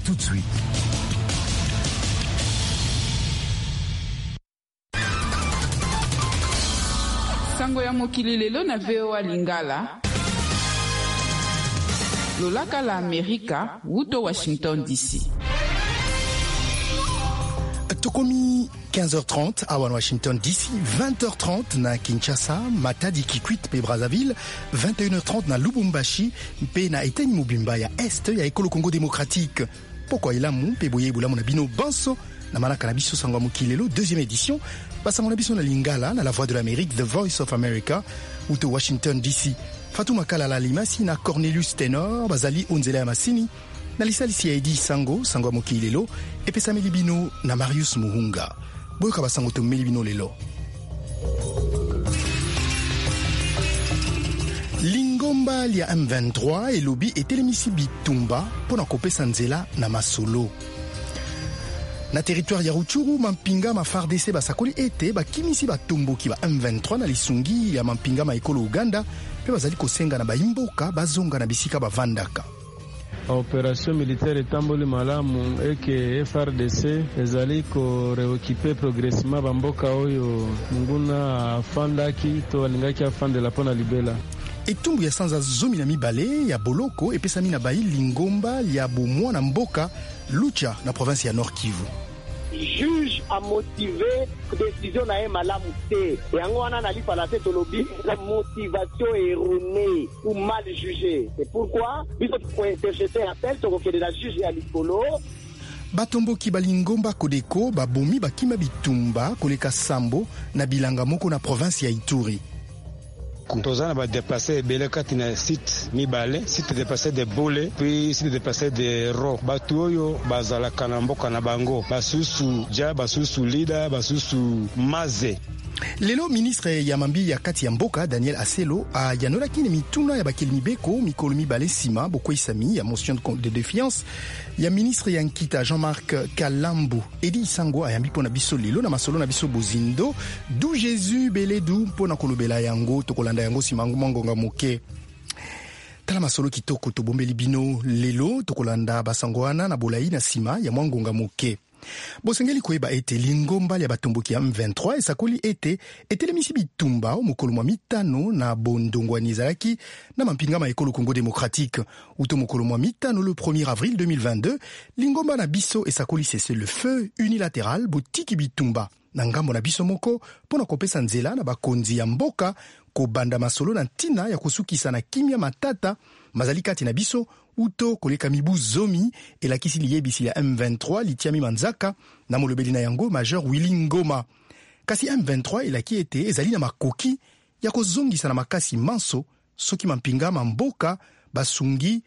tout de suite. Sango ya mokili lelo na VOA Lingala. Lolaka la Amerika, wuto Washington DC. Tokomi 15h30 à Washington DC, 20h30 na Kinshasa, Matadi Kikwit pe Brazzaville, 21h30 na Lubumbashi, pe na Eteni Mobimba ya Est ya Ekolo Congo démocratique. Pourquoi il a mon pe boye bula mon abino banso na malaka na biso sango mokilelo deuxième édition, basango na biso na Lingala na la voix de l'Amérique, The Voice of America, ou to Washington DC. Fatuma Kalala Limasi na Cornelius Tenor, Bazali Onzela Masini, na lisalisi ya Edi Sango mokilelo, et pesa melibino na Marius Muhunga. Boyoka basango to melibino lelo. Lingomba lia M23 et lobi etelemisi bitumba pona kopesa nzela na masolo. Na territoire ya Rutshuru, Mampinga mafardese basakoli ete bakimisi batomboki ba M23 na lisungi ya Mampinga maekolo Uganda pe bazali kosenga na baimboka bazonga na bisika bavandaka. Opération militaire etamboli malamu eke FRDC ezali ko reokipe progressivement bamboka oyo nguna afandaki to alingaki afandela pona libela. Etumbu ya sanza zomi na mibale ya boloko epesami na bayi Lingomba ya bomwa na mboka Lucha na province ya Nord Kivu. Juge a motivé décision na malamu te. Yango wana na lipa la tête lobby la motivation erronée ou mal jugée. C'est pourquoi il faut interjeter appel sur que la juge ya likolo. Batomboki balingomba kodeko babomi bakima bitumba koleka sambo na bilanga moko na province ya Ituri. Tozana ba déplacer belekati na site mibale, site déplacer de Bole, puis site déplacer de Ro. Batuoyo bazala kanamboka na bango, basusu ja, basusu lida, basusu maze. Lelo ministre ya mambi ya kati ya mboka Daniel Aselo a yanolaki ni mituna ya bakeli mibeko mikolo mibale sima boko isami ya motion de défiance ya ministre ya nkita Jean-Marc Kalambu Edi Isango ayambi pona biso lelo na masolo na biso bozindo du Jésus beledu pona kolobela yango tokolanda yango sima ngonga moke. Tala masolo kitoko to bombeli bino lelo tokolanda basangoana na bolai na sima ya mwangonga moke. Bosengeli koyeba ete Lingomba ya batomboki ya M23 esakoli ete etelemisi bitumba mokolo mwa mitano na bondongwani ezalaki na Mampinga maekolo Congo démocratique. Uto mokolo mwa mitano le 1er avril 2022, Lingomba na biso esakoli cesse le feu unilatéral botiki bitumba na ngambo na biso moko pona kopesa nzela na bakonzi ya mboka kobanda masolo na ntina ya kosukisa na kimia matata mazali kati na biso uto koleka mibu zomi elakisi liyebisi ya M23 litiami manzaka na molobeli na yango Major Willy Ngoma. Kasi M23 elaki ete ezali na makoki ya kozongisa na makasi manso soki Mampinga mamboka basungi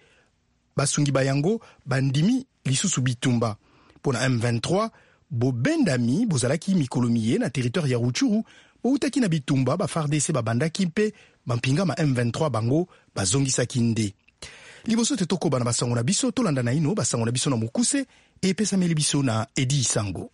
bayango bandimi lisusu bitumba. Pona M23 bobendami bozalaki mikolomiye na territoire ya Rutshuru boutaki na bitumba bafardese babandaki mpe Mampinga ma M23 bango bazongisaki nde. Liboso te tokoba na basango na biso tolanda na ino basango na biso na mokuse e pesa meli biso na Edi Sango.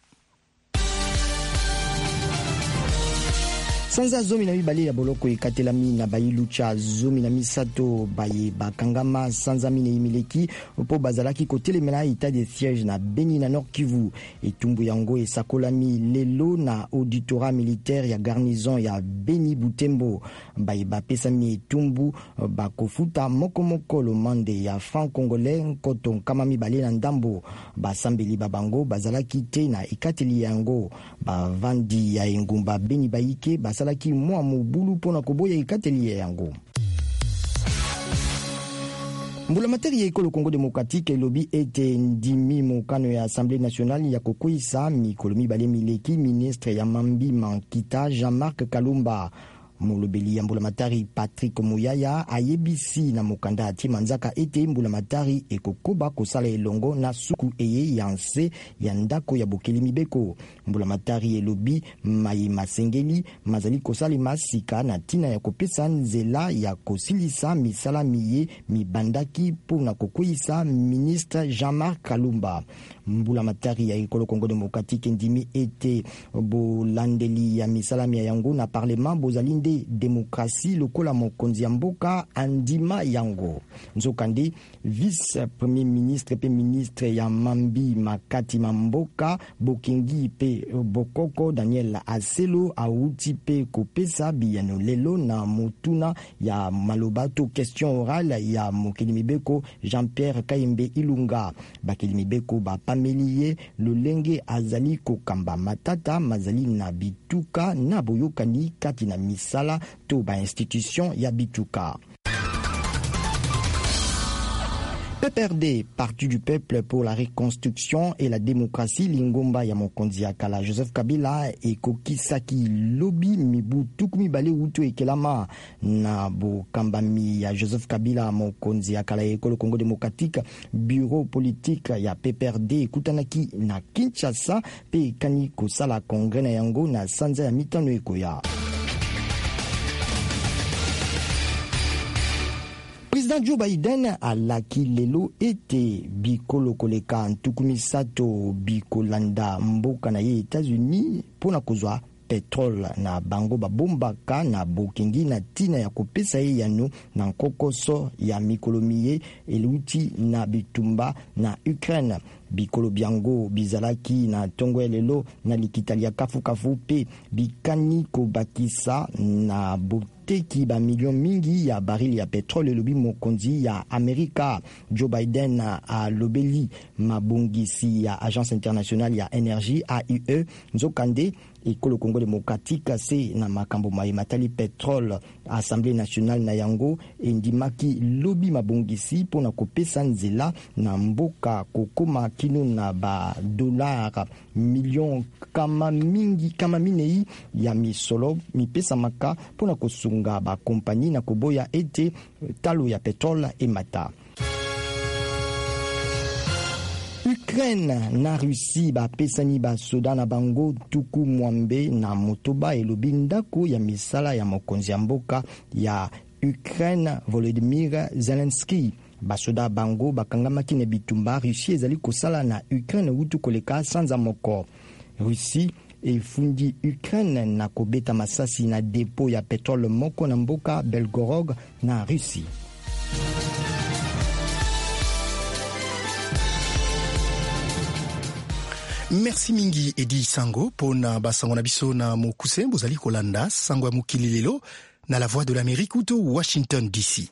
Sanza zomi na mibale ya boloko ekatelami na bayi Lucha zomi na misato baye bakangama sanza mine imileki po bazalaki kotelemela état de siège na Beni na Nord Kivu. Etumbu yango esakolami lelo na auditorat militaire ya garnison ya Beni Butembo. Baye bapesami etumbu bakofuta moko lomande ya franc congolais nkoto nkama mibale na ndambo. Basambeli babango bazalaki te na ekateli yango. Bavandi ya engumba Beni bayike salaki mwa mobulu pona koboya ikateli yango. Mbula materi ya ekolo Congo démocratique elobi ete ndimi mokano ya Assemblée nationale ya kokoisa mikolo mibale mileki ministre ya mambi mankita Jean-Marc Kalumba. Molobeli ya mbulamatari Patrick Muyaya ayebisi na mokanda ati manzaka ete mbulamatari ekokoba kosala elongo na suku eye yanse ya ndako ya bokeli mibeko. Mbulamatari elobi mai masengeli mazali kosala masika na tina ya kopesa nzela ya kosilisa misala miye mibandaki pona kokoisa ministre Jean-Marc Kalumba. Mbulamatari ya ekolo Congo démocratique ndimi ete bolandeli ya misala ya yango na parlement bozali Kende Demokrasi lokola mokonzi ya mboka andima yango. Nzokande vice premier ministre pe ministre ya mambi makati mamboka Bokengi pe Bokoko Daniel Aselo auti pe kopesa biyano lelo na motuna ya malobato question orale ya mokili mibeko Jean-Pierre Kayembe Ilunga. Bakili mibeko ba pameliye lolenge azali kokamba matata mazali na bituka na boyokani kati na misala to ba institution ya bituka. PPRD, Parti du Peuple pour la Reconstruction et la Démocratie, Lingomba ya mokonzi ya kala Joseph Kabila et Kokisaki Lobby mibu tukumi bale utu ekelama na bo kambami ya Joseph Kabila mokonzi ya kala ekolo Congo Démocratique bureau politique ya PPRD kutanaki na Kinshasa pe kani kosala kongre na yango na sanza ya mitano ekoya. Président Joe Biden alaki lelo ete bikolo koleka ntukumisato bikolanda mboka na ye États-Unis pona kozwa petrole na bango babombaka na Bokengi na tina ya kopesa ye yano na nkokoso ya mikolo miye eluti na bitumba na Ukraine. Bikolo biango bizalaki na tongo elelo na likitalia kafu pe bikani kobakisa na teki ba million mingi ya baril ya petrole lobi mokonzi ya Amerika. Joe Biden a lobeli mabongisi ya Agence Internationale ya Énergie AIE nzokande ekolo Congo Démocratique se na makambo mai matali petrole Assemblée nationale na yango endimaki lobi mabongisi pona kopesa nzela na mboka kokoma kino na ba dollar million kama minei ya misolo mipesa maka pona kosunga ba kompani na koboya ete talo ya petrole emata. Ukraine na Russie ba pesani ba soda na bango tuku mwambe na motoba elobi ndako ya misala ya mokonzi ya mboka ya Ukraine Volodymyr Zelensky. Basoda bango bakangamaki na bitumba Russie ezali kosala na Ukraine utu koleka sanza moko. Russie efundi Ukraine na kobeta masasi na depo ya petrole moko na mboka Belgorod na Russie. Merci mingi Edi Sango pona basango na biso na mokuse bozali kolanda sango ya mokili lelo na la voix de l'Amérique uto Washington DC.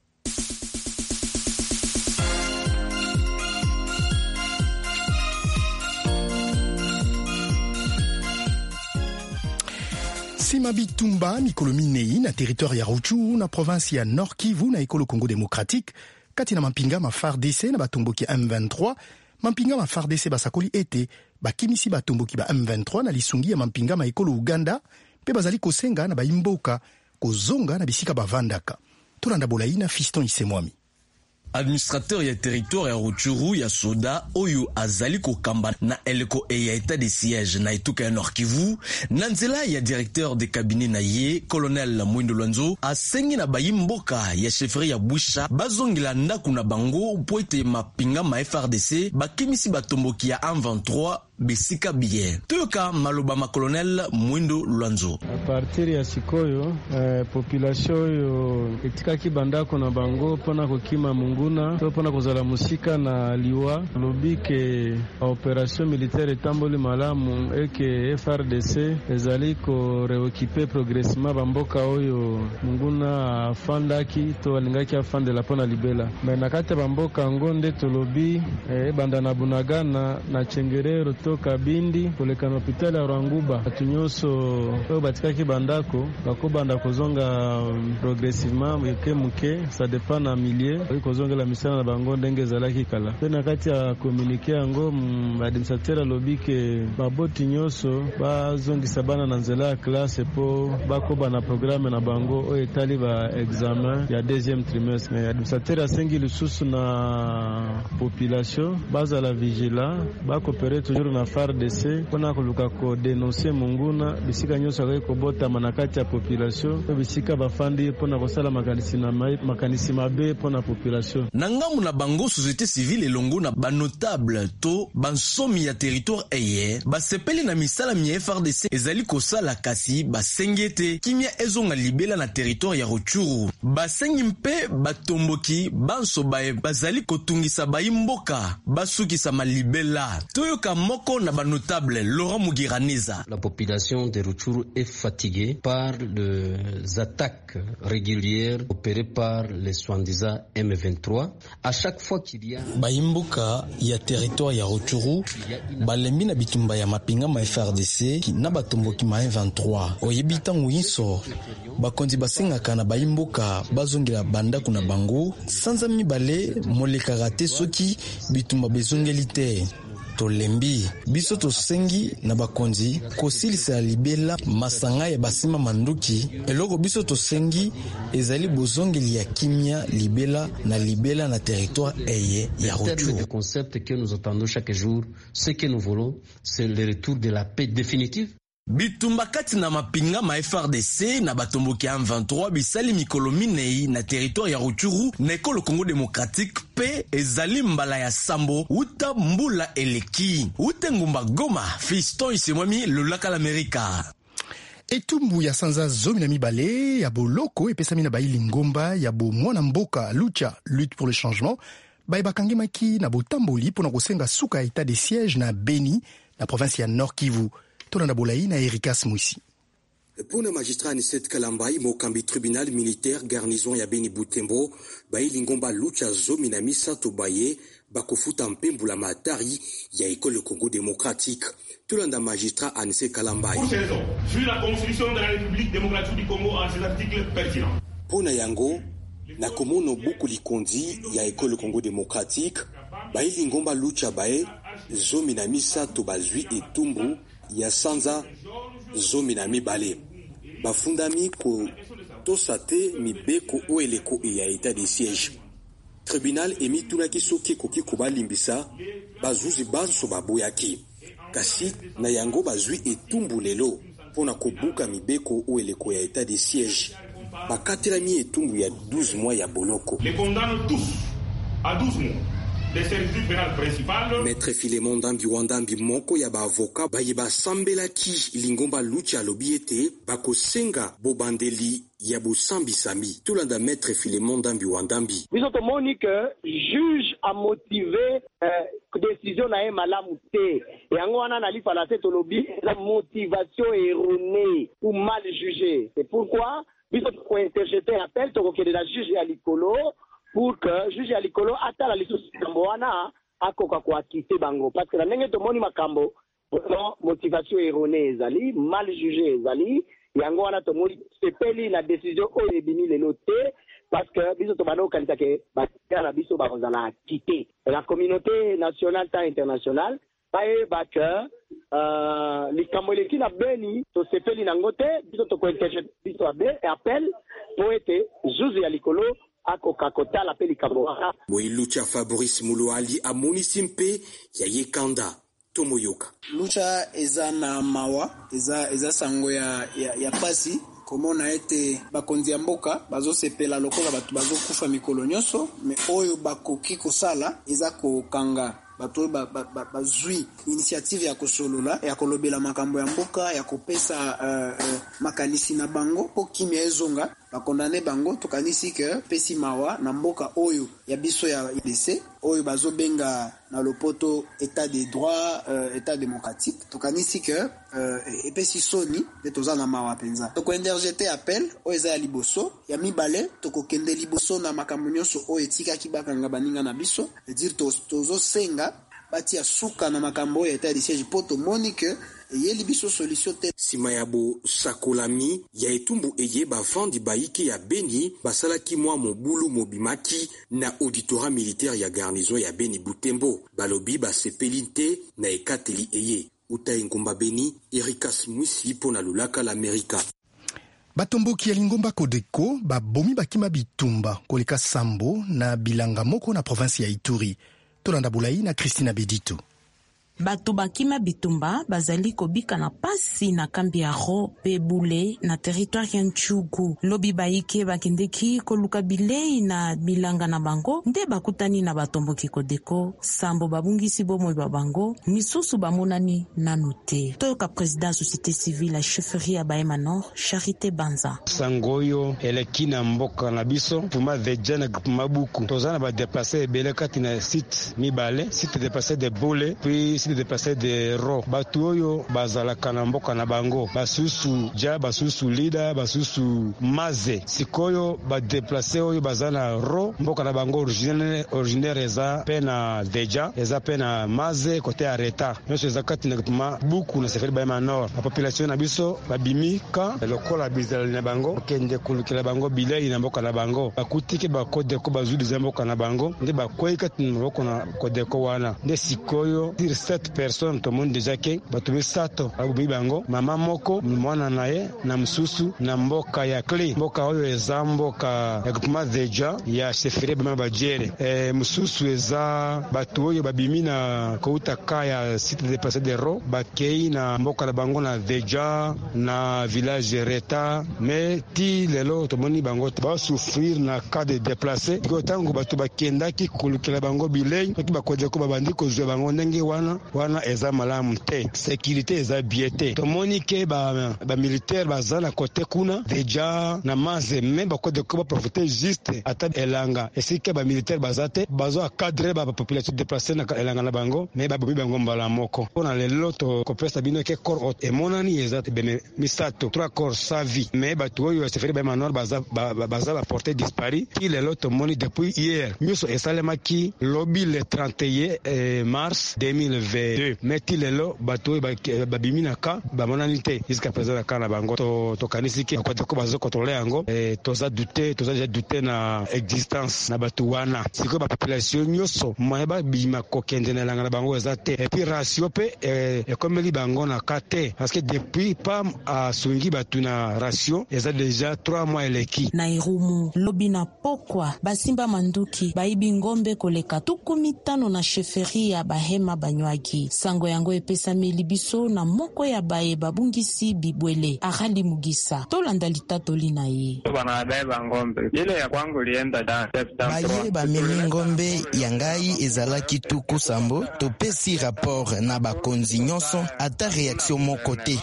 Sima bitumba mikolo minei na territoire ya Rutshuru na province ya Nord Kivu na ekolo Congo Démocratique kati na mampinga ma FARDC na batomboki M23 mampinga ma FARDC basakoli ete bakimisi batomboki ba M23 na lisungi ya mampinga ma ekolo Uganda pe bazali kosenga na baimboka kozonga na bisika bavandaka. Tolanda bolai na Fiston Isemwami. Administrateur ya territoire ya Rutshuru ya soda oyo azali kokamba na eleko ya état de siège na etuka ya Nord Kivu na nzela ya directeur de cabinet na ye colonel Mwindo Lwanzo asengi na bayimboka ya chefferie ya Bwisha bazongila ndaku na bango po ete mapinga ma FRDC bakimisi batomboki ya M23 besika bien. Toyoka maloba ma colonel Mwindo Lwanzo. A partir ya sikoyo population yo etikaki bandako na bango pona kokima munguna to pona kozala musika na liwa lobike operation militaire etamboli malamu eke FRDC ezali ko reokipe progressivement bamboka oyo munguna afandaki to alingaki afandela pona libela mais kati bamboka ngonde tolobi banda na Bunagana na Chengerero to Kabindi koleka na hospitali ya Rwanguba atunyoso oyo batikaki bandako bakobanda kozonga progressivement muke ça dépend na milieu kozongela misana na bango ndenge ezalaki kala pena kati ya communiqué yango administrateur lobike baboti nyoso bazongisa bana na nzela ya classe po bakoba na programme na bango oyo etali ba examen ya deuxième trimestre mais administrateur asengi lisusu na population bazala vigila bakopere toujours na FARDC pona koluka ko dénoncer munguna bisika nyoso akoi kobota manakati ya population bisika bafandi pona kosala makanisi mabe pona population population. Nangamu na bango société civile elongo na banotable to bansomi ya territoire eye basepeli na misala mi FRDC ezali kosala kasi basengete kimia ezonga libela na territoire ya Rutshuru. Basengi mpe batomboki banso bae bazali kotungisa baimboka basukisa malibela. Toyoka moko na banotable Laurent Mugiraneza. La population de Rutshuru est fatiguée par les attaques régulières opérées par les soi-disant M23. À chaque fois qu'il y a baimboka ya territoire ya Rutshuru balembi na bitumba ya mapinga ma FRDC na batomboki ma M23 oyebita nguiso bakonzi basengaka na baimboka bazongela banda kuna bango sanza mibale molekaka te soki bitumba bezongeli te. Tolembi biso tosengi na bakonzi kosilisa ya libela masanga ya basima manduki eloko biso tosengi ezali bozongeli ya kimia libela na territoire eye ya Rutshuru. Le concept que nous entendons chaque jour, ce que nous voulons, c'est le retour de la paix définitive. Bitumba kati na mapinga ma FRDC na batomboki ya M23 bisali mikolo minei na territoire ya Rutshuru na ekolo Congo démocratique pe ezali mbala ya sambo uta mbula eleki ute ngumba Goma Fiston Isemwami lolaka l'Amerika. Etumbu ya sanza zomi na mibale ya boloko epesami na baili ngomba ya bo mwana mboka lucha lutte pour le changement bakangemaki na botamboli pona kosenga suka état de siège na Beni na province ya Nord Kivu. Tolanda Bolayi na Erikas Mwisi. Pour le magistrat Anicet Kalambai, mokambi tribunal militaire garnison ya Beni Butembo, baili ngomba lucha zomi na misato baye bakofuta mpembula matari ya école Congo démocratique. Tolanda magistrat Anicet Kalambai. Pour ces raisons, vu la constitution de la République démocratique du Congo en ses articles pertinents. Pona yango na komono buku likondi ya école Congo démocratique, baili ngomba lucha baye zomi na misato bazwi etumbu ya sanza zomi na mibale bafundami ko tosate mibeko oeleko ya état de siège. Tribunal emitunaki soki koki kobalimbisa bazuzi banso baboyaki kasi na yango bazwi etumbu lelo pona kobuka mibeko oeleko ya état de siège bakatelami etumbu ya 12 mois ya boloko. Les condamnent tous à 12 mois. Maître Philémon Ndambi Wandambi moko ya ba avocat baye basambelaki lingomba lucha lobiete bakosenga bobandeli ya bosambi sami. Tolanda Maître Philémon Ndambi Wandambi. Biso tomoni que juge a motivé décision na malamu te. Yango wana na lifa la tête lobi la motivation erronée ou mal jugée. C'est pourquoi biso ko interjeter appel to ko de la juge ya likolo pour que juge ya likolo atala lisusu kambo wana akoka ko akite bango parce que la ndenge to moni makambo motivation erronée ezali mal jugé ezali yango wana to moni sepeli la décision o ebini le noté parce que biso to bano kalita ke bakana biso bazala quitter la communauté nationale et internationale bae baka likambo leki na Beni to sepeli nango te biso to ko interjeter biso appel pour être juge ya likolo akokakota la peli kaboa. Lucha Fabrice Muluali amonisi mpe ya yekanda tomoyoka. Lucha eza na mawa, eza sango ya pasi komona ete bakonzi ya mboka bazosepela lokola batu bazokufa mikolo nyonso me oyo bakoki kosala eza kokanga bato bazwi initiative ya kosolola ya kolobela makambo ya mboka ya kopesa makanisi na bango po kimia ezonga bakondane bango tokanisi ke pesi mawa na mboka oyo ya biso ya IDC oyo bazobenga na lopoto état de droit état démocratique tokanisi ke epesi soni de tozana mawa penza toko interjeter appel oyo eza ya liboso ya mibale toko kende liboso na makambo nyonso oyo etikaki bakanga baninga na biso dire tozo senga batia suka na makambo ya état de siège poto monique yeli biso solution te. Sima ya bo sakolami ya etumbu eye bavandi baiki ya Beni basalaki mwa mobulu mobimaki na auditorat militaire ya garnison ya Beni Butembo balobi basepeli te na ekateli eye utai ngomba Beni Erikas Mwisi pona lulaka l'Amerika. Batomboki ya lingomba Kodeko babomi bakima bitumba koleka Sambo na bilanga moko na province ya Ituri. Tolanda Bolayi na Christina Bedito. Bato bakima bitumba bazali kobika na pasi na kambi ya ro pe bule na territoire ya Ntchugu. Lobi baike bakendeki koluka bilei na bilanga na bango nde bakutani na batomboki kodeko sambo babungisi bomoi babango misusu bamonani nanu te. Toyoka président société civile la chefferie ya Bahema Nord Charité Banza. Sangoyo eleki na mboka na biso puma veja na mabuku tozana ba déplacer ebele kati na site mibale site déplacer de bole puis site déplacer de ro batu oyo bazalaka na mboka na bango basusu ja basusu lida basusu maze sikoyo ba déplacer oyo bazana ro mboka na bango originaire eza pena veja eza pena maze côté areta nyonso eza kati na puma buku na seferi Bahema Nord la population na biso babimika lokola bizali na bango kende kulukela bango bilei na mboka na bango bakutiki bakodeko bazudi za mboka na bango nde bakoyika tinoko na kodeko wana nde sikoyo sur 7 personnes to monde déjà ke batubi sato abubi bango mama moko mwana naye na msusu na mboka ya Kle mboka oyo eza mboka ya kupuma veja ya chefferie Bahema Bajere msusu eza batu oyo babimi na kouta kaya site de passer de ro bakei na mboka na bango na veja na village reta mais ti lelo tomoni bango ba souffrir na cas de déplacer ko tango batu bakendaki kulukela bango bilei ki bakoje ko babandi ko zwe bango ndenge wana eza malamu te sécurité eza biete tomoni ke ba militaire bazana côté kuna deja na maze même bakoje ko ba profiter juste ata elanga esike ba militaire bazate bazo cadrer ba population déplacer na elanga na bango mais ba bobi bango mbala moko pona lelo to ko pesa bino ke corps et monani ezate bene misato 3 corps sa vie mais batu oyo se fait Bahema Nord baza ba porter disparu il est l'autre moni depuis hier nyuso esalemaki lobby le 31 mars 2022 mais il est lo batu babimina ka ba monanité jusqu'à présent ka na bango to kanisiki ko de ko bazo contrôler yango toza douter na existence na batu wana siko ba population nyuso moyeba bima kokende na langa na bango ezate et puis ratio pe et comme li bango na kate parce que depuis pas a sungi batu na ratio eza déjà 3 mois eleki na Irumu lobi na pokwa basimba manduki baibi ngombe koleka 15 na chefferie ya Bahema Banywagi sango yango epesa melibiso na moko ya baye babungisi bibwele Arali Mugisa tolanda litato lina ye bana beba ngombe ile ya kwangu lienda da baye bameli ngombe yangai ezalaki tuku sambo topesi rapport na bakonzi nyonso ata réaction moko te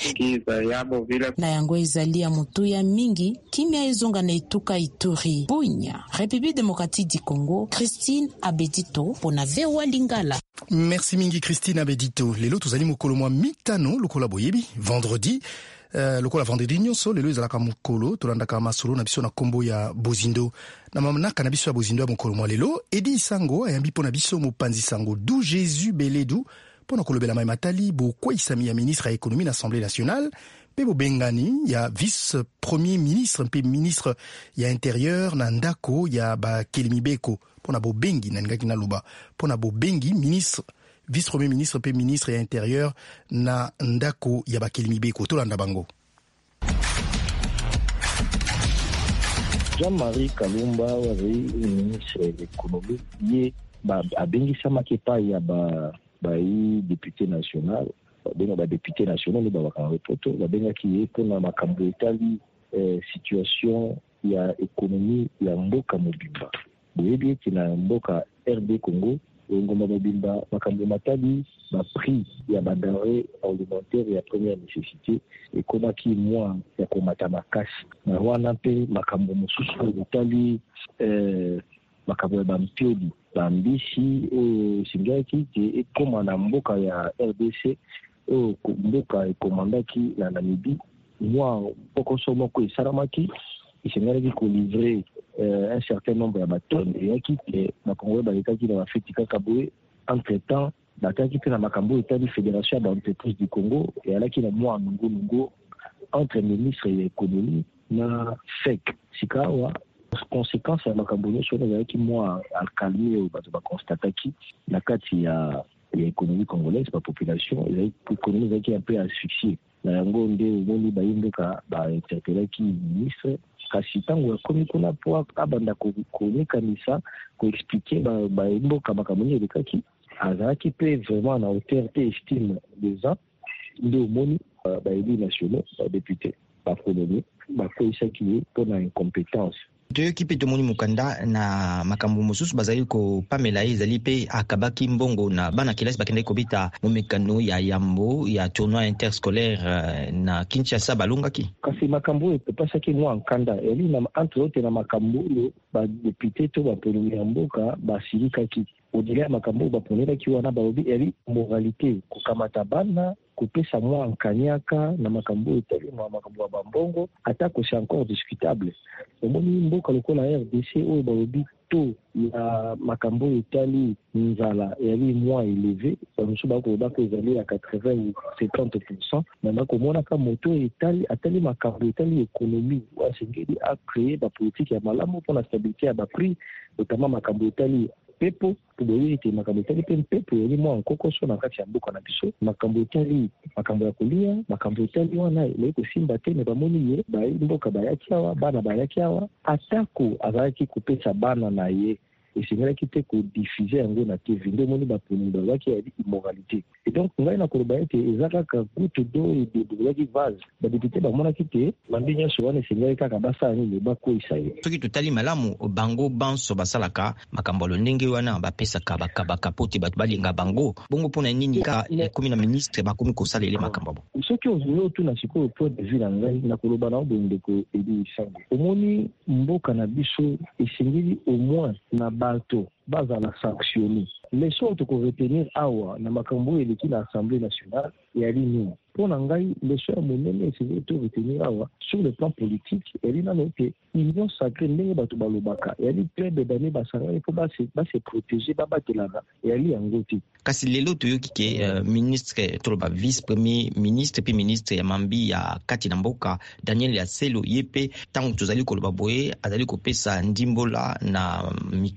na yango ezali ya mutu ya mingi kimia ezonga na etuka Ituri Bunya République démocratique du Congo Christine Abedito pona VOA Lingala. Merci mingi Christine Abedito. Lelo tozali mokolo mwa mitano lokola boyebi vendredi lokola vendredi nyonso lelo ezalaka mokolo tolandaka masolo na biso na kombo ya Bozindo na mamanaka na biso ya Bozindo ya mokolo mwa lelo Edi Sango ayambi pona biso mopanzi sango du Jésus Beledu pona kolobela mai matali bokweyisami ya ministre ya économie na Assemblée nationale pe bobengani ya vice premier ministre pe ministre ya intérieur na ndako ya Bakelemi Beko pona bobengi na ngaki na luba pona bobengi ministre vice premier ministre pe ministre ya intérieur na ndako ya Bakelemi Beko tolanda bango. Jean-Marie Kalumba waziri ministre de l'économie ye abengisamaki epai ya bai député national babenga badepute national ni babakanga poto babengaki ye mpona makambo etali situation ya ekonomi ya mboka mobimba boyebi ete na mboka RD Congo ngomba mobimba makambo matali baprix ya badenrée alimentaire ya première nécessité ekomaki mwa ya komata makasi na wana mpe makambo mosusu etali makambo ya bampioli bambisi singaki te ekoma na mboka ya RDC mboka ekomandaki na Namibie mwa pokoso moko esalamaki esengalaki kolivre un certain nombre ya batonnes eyaki te bakongo balekaki na bafeti kaka boye entre temps bakaki mpe na makambo etali fédération ya baentreprise du Congo eyalaki na mwa nungunungu entre ministre ya économie na FEC sika awa conséquence ya makambo nyonso wana ezalaki mwa alcalmie oyo bato baconstataki na kati ya économie congolaise ba population économie ezalaki un peu asphyxiée na yango nde omoni bayimboka bainterpelaki ministre kasi ntango akomi kuna po abanda komekanisa koexplike bayimboka makambo nini elekaki azalaki mpe vraiment na hauteur te estime des ans nde omoni baéli nationaux badéputé bakoloni bakoyisaki ye mpo na incompétence. toyoki mpe tomoni mokanda na makambo mosusu bazali kopamela ye ezali mpe akabaki mbongo na bana kelasi bakendaki kobeta momekano ya yambo ya tournoi interscolaire na Kinshasa balongaki. Kasi makambo oyo epasaki mwa nkanda eli na entre autres na makambo oyo badepute to bapolimi ya mboka basilikaki odele ya makambo oyo baponelaki wana balobi eli moralité kokamata bana kopesa mwa nkanyaka na makambo oyo etali na makambo ya bambongo atako c'est encore discutable. Omoni mboka lokola RDC oyo balobi to ya makambo oyo etali nzala yali mwa élevé bamosusu bakoloba ko ezali ya 80 ou 70%, na bakomonaka moto etali atali makambo etali économie wasengeli acréer bapolitike ya malamu mpona stabilité ya baprix, notamment makambo etali pepo tuboyi ete makambo etali mpe mpepo yali mwa nkokoso na kati ya mboka na biso, makambo etali makambo ya kolia, makambo etali wana elei kosimba te me bamoni ye mboka bayaki awa bana bayaki awa atako azalaki kopesa bana na ye esengelaki te kodiffuze yango na TV nde omoni baponi bazalaki ya immoralité. Et donc ngai na koloba ete eza kaka goutte d'eau ebebelaki vase badepute bamonaki te bambi nyonso wana esengeli kaka basala nini bakoyisa ye. Soki totali malamu bango banso basalaka makambo ndenge wana bapesaka bakabaka po te bato balinga bango bongo mpona nini ka ekomi na ministre bakomi kosalela makambo abo. Soki ozwi otuna sikoyo point de vue na ngai na koloba na obondeko Eli Sango omoni mboka na biso esengeli au moins na bato bazala sanctionné. Les choses qu'on retenir awa na makambo eleki na Assemblée nationale yali nini mpona ngai leso ya monene esengeli to retenir awa sur le plan politique yali nano te union sacrée ndenge bato balobaka yali club bane basangani mpo base protéger babatelaka yali yango te. Kasi lelo toyoki ke ministre toloba vice premier ministre puis ministre ya mambi ya kati na mboka Daniel Aselo ye mpe ntango tozali koloba boye azali kopesa ndimbola na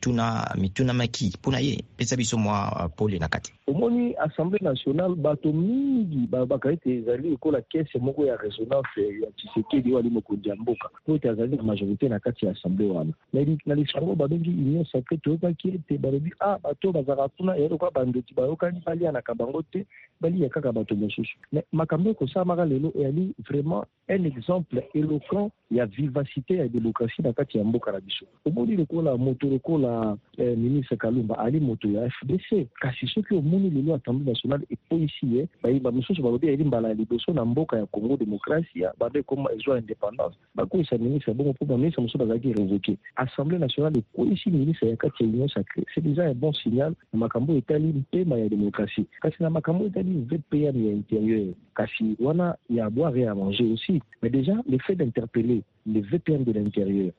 mituna maki mpona ye pesa biso mwa pole na kati. Omoni Assemblée nationale bato mingi babaka ete ezali ekola kese moko ya résonance ya Tshisekedi wali mokonzi ya mboka po ete azali na majorité na kati ya Assemblée wana na lisango babengi union sacrée toyokaki ete balobi bato bazalaka kuna eyelokwa bandeki bayokani balianaka bango te balia kaka bato mosusu. Mais makambo ekosalamaka lelo eyali vraiment un exemple éloquent ya vivacité ya démocratie na kati ya mboka na biso. Omoni lokola moto lokola ministre Kalumba ali moto ya FDC kasi soki omoni lelo Assemblée nationale epoisi ye bayimba mosusu balobi eyali mbala ya liboso na mboka ya Congo démocratie babe koma ezwa indépendance bakoyisa ministre bongo mpo baministre mosusu bazalaki révoqué. Assemblée nationale epoisi ministre ya kati ya union sacrée c'est déjà un bon signal na makambo etali mpema ya démocratie. Kasi na makambo etali VPN ya intérieur kasi wana ya boire et à manger aussi, mais déjà le fait d'interpeller les VPN de l'intérieur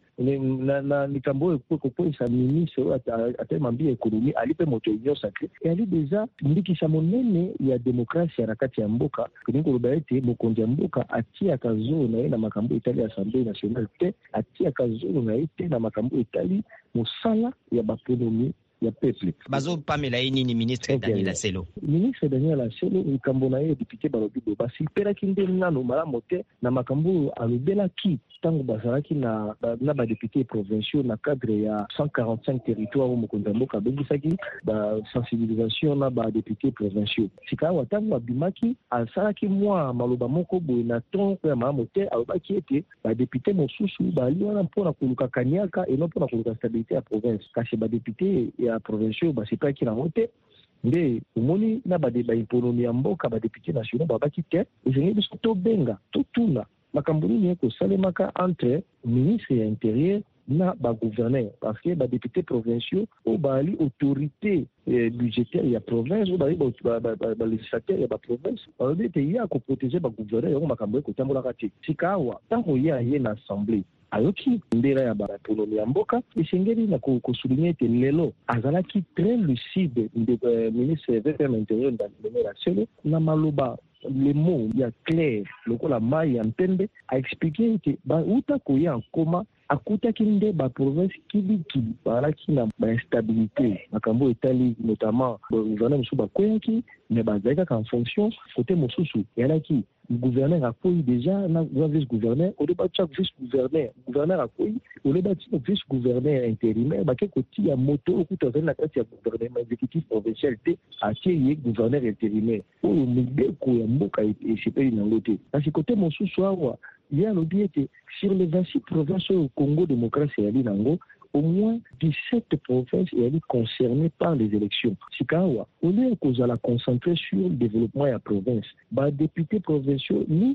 na likambo ekokoisa ministre atema mbi économie alipe moto union sacrée et ali déjà ndikisa monene ya démocratie na kati ya mboka kini koloba ete mokonzi ya mboka atiaka zolo na ye na makambo etali Assemblée nationale te atiaka zolo na ye te na makambo etali mosala ya baponomi ya peuple. Bazo pamela ye nini ministre Daniel Aselo? Ministre Daniel Aselo likambo na ye député balobi bo basipelaki nde nano malamu te na makambo alobelaki ntango bazalaki na badepute provinciaux na cadre ya 145 territoire mokonzi ya mboka abengisaki basensibilisation na badepute provinciaux. Sika awa ntango abimaki asalaki mwa maloba moko boye na ton ya malamu te alobaki ete badepute mosusu bali wana mpona koluka kaniaka eno mpona koluka stabilité ya province kasi badepute ya provinciaux basipelaki nango te nde omoni na baimponomi ya mboka badepute nationaux babaki te ezengeli biso tobenga totuna makambo nini ekosalemaka entre ministre ya intérieur na bagouverneur parce que badepute provinciaux oyo bali autorité budgétaire ya province oyo bali balégislateur ya baprovince balobi ete ye akoprotege bagouverneur yango makambo ekotambolaka te sika awa ntango ye na assemblée ayoki mbera ya baponomi ya mboka esengeli na kosouligne ete lelo azalaki très lucide ministre VPM intérieur Daniel Aselo na maloba le mot ya clair lokola mai ya mpembe a expliqué ete bauta koya nkoma akutaki nde baprovince kiliki bazalaki na bainstabilité makambo etali notamment gouverneur mosusu bakweyaki mais bazalaki kaka en fonction côté mosusu eyalaki gouverneur akwei déjà na vice-gouverneur oleba tiaka vice-gouverneur akwei oleba tiaka vice-gouverneur intérimaire bake kotia moto okuta azali na kati ya gouvernement exécutif provincial te atie ye gouverneur intérimaire oyo mibeko ya mboka esepeli nango te kasi côté mosusu awa ye alobi ete sur les 26 provinces au Congo démocratie eyali nango au moins 17 provinces est concernées par les élections. Sikawa, on est concentré sur le développement de la province. Les députés provinciaux, nous,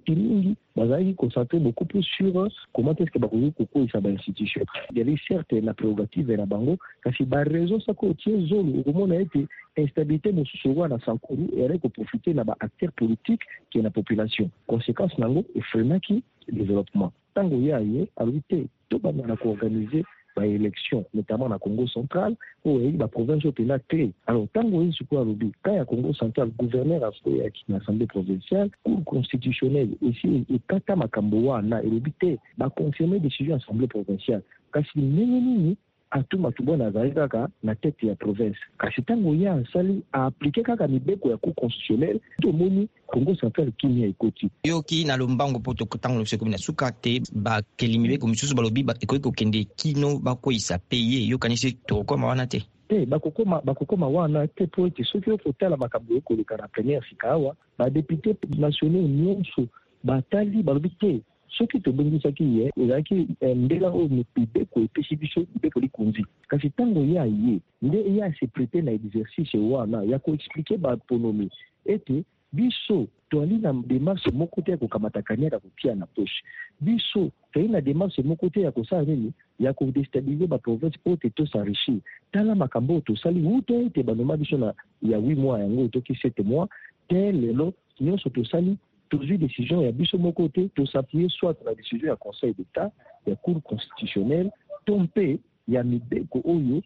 ils concentrés beaucoup plus sur comment est-ce que Bakoko est une institution. Il y avait certes la prérogative de la Bango, parce que la raison, c'est que zone où on a été instabilité, nous sommes dans Sankourou, et elle a profité de l'acteur politique qui est la population. Conséquence, Nango, et freiner le développement. Tango Yaye, a l'unité, tout le monde a organisé par élection, notamment dans le Congo central, où la province est la clé. Alors, tant que quand il y a le Congo central, le gouverneur a fait l'Assemblée provinciale, Cour constitutionnelle, ici, et quand il y a Makamboa, il a confirmé la décision de l'Assemblée provinciale. Parce qu'il n'y a atu matubo na zaika na tete ya province kasi tango ya sali a appliquer kaka mibeko ya cour constitutionnelle to moni Congo central kimia ikoti yoki na lombango poto tango lo sekomina sukate ba kelimibe ko misusu balobi ba ekoki kokende kino bakoisa payer yo kanisi to koma wana te bakokoma wana te po ete soki okotala makambo ekoleka na première sikawa ba député nationaux nyonso batali balobi te soki tobongisaki ye ezalaki ndela oyo mibeko epesi biso mibeko likunzi kasi ntango ya ye nde ye ase prete na exercice wana ya koexplike baautonomie ete biso toali na démarche moko te ya kokamata kaniaka kotia na poche biso toali na démarche moko te ya kosala nini ya kodestabilize baprovince po ete tosenrichir tala makambo oyo tosali uta ete banoma biso na ya 8 mois yango toki 7 mois te lelo nyonso tosali tozwi décision ya biso moko te tosappuye soit na décision ya conseil d'état ya cour constitutionnelle to mpe ya mibeko oyo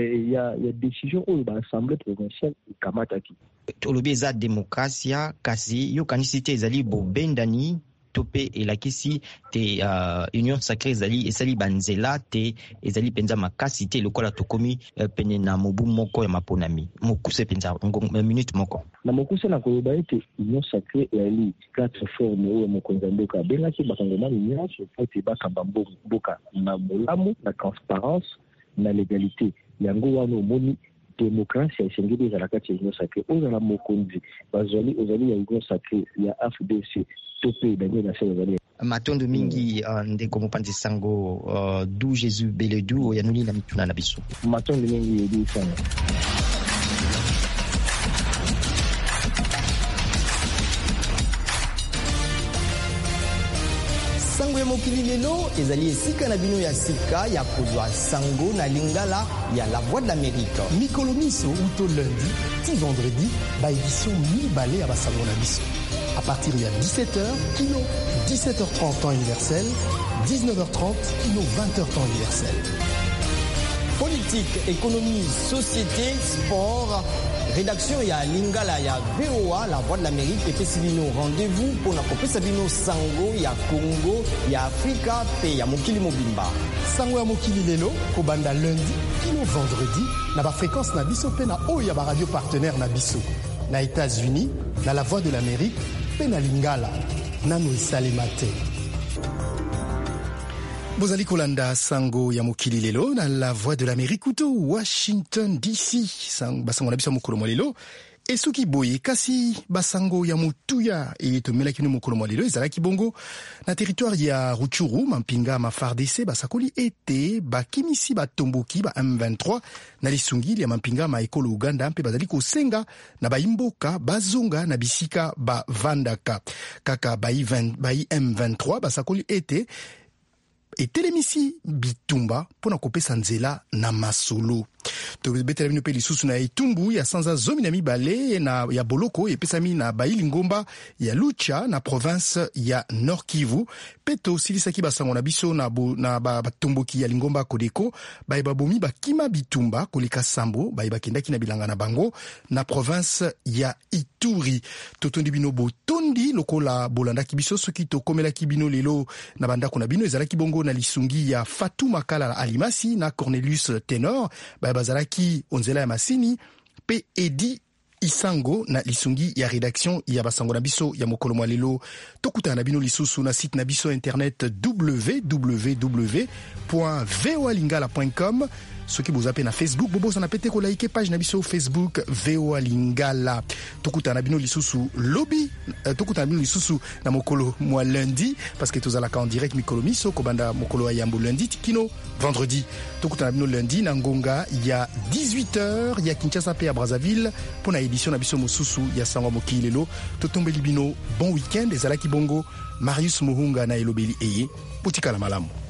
ya décision oyo baassemblée provinciale ekamataki tolobi eza démocratia kasi yokanisi te ezali bobendani to mpe elakisi te union sacrée ezali esali banzela te ezali mpenza makasi te lokola tokomi pene na mobu moko ya maponami mokuse mpenza minute moko na mokuse na koloba ete union sacrée eyali quatre forme oyo mokonzi ya mboka abengaki bakongomani nyonso po ete bakamba mboka na molamu na transparence na légalité yango wana omoni démocratie esengeli ezala kati ya union sacrée ozala mokonzi bazali ozali ya union sacrée ya FDC to mpe daniel asel ozali matondo mingi ndeko mopanzi sango du Jésus beledu oyanoli na mituna na biso matondo mingi yedi sana sango ya mokili lelo ezali esika na bino ya sika ya kozwa sango na lingala ya la voix de l'Amérique mikolo miso uto lundi ti vendredi ba édition mibale ya basango na biso à partir de 17h kino 17h30 temps universel 19h30 kino 20h temps universel politique économie société sport rédaction ya lingala ya VOA la voix de l'Amérique epesi bino rendez-vous mpona kopesa bino sango ya Congo ya Afrika pe ya mokili mobimba sango ya mokili lelo kobanda lundi kino vendredi na bafréquence na biso pe na oyo ya baradio partenaire na biso na États-Unis na la voix de l'Amérique pe na lingala nano esalema te bozali kolanda sango ya mokili lelo na la voix de l'Amérique uto Washington DC basango na biso mokolo mwa lelo esuki boye kasi basango ya motuya etomelaki no mokolo mwa lelo ezalaki bongo na territoire ya Rutshuru mampinga ma FARDC basakoli ete bakimisi batomboki ba M23 na lisungili ya mampinga ma ekolo Uganda mpe bazali kosenga na baimboka bazonga na bisika bavandaka kaka bai M23 basakoli ete etelemisi bitumba mpona kopesa nzela na masolo tobetela bino mpe lisusu na etumbu ya sanza 12 na ya boloko epesami na baili ngomba ya Lucha na province ya Nord Kivu mpe tosilisaki basango na biso na batomboki ya lingomba Kodeko baye babomi bakima bitumba koleka sambo baye bakendaki na bilanga na bango na province ya Ituri Ituri. Totondi bino botondi lokola bolanda kibiso soki tokomela kibino lelo na bandako na bino ezalaki bongo na lisungi ya Fatou Makala Alimasi na Cornelius Tenor bazalaki onzela ya masini pe Edi Isango na lisungi ya rédaction ya basango na biso ya mokolo mwa lelo. Tokutana na bino lisusu na site na biso internet www.voalingala.com. Soki bozape na Facebook bobosa na pete ko like page na biso Facebook VOA Lingala. Tokutana na bino lisusu lobby, tokutana na bino lisusu na mokolo mwa lundi parce que tozalaka en direct mikolo miso ko banda mokolo ya yambo lundi tikino vendredi. Tokutana na bino lundi na ngonga ya 18h ya Kinshasa pe ya Brazzaville pona édition na biso mosusu ya sango mokili lelo. Totombeli bino bon week-end ezalaki bongo Marius Muhunga na elobeli eye putika la malamu.